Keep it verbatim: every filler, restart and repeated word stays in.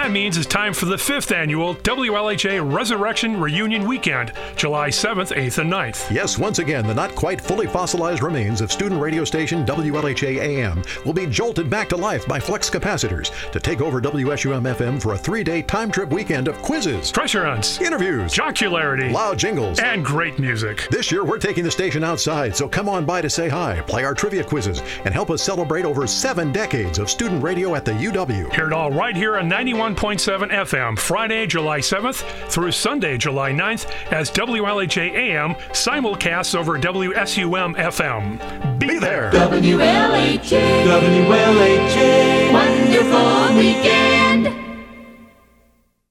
that means it's time for the fifth annual W L H A Resurrection Reunion Weekend, July seventh, eighth, and ninth. Yes, once again, the not quite fully fossilized remains of student radio station W L H A A M will be jolted back to life by flex capacitors to take over W S U M F M for a three-day time trip weekend of quizzes, treasure hunts, interviews, jocularity, loud jingles, and great music. This year, we're taking the station outside, so come on by to say hi, play our trivia quizzes, and help us celebrate over seven decades of student radio at the U W. Hear it all right here on ninety-one point seven F M, Friday, July seventh through Sunday, July ninth, as W L H A A M simulcasts over W S U M F M. Be, Be there! W L H A W L H A Wonderful Weekend!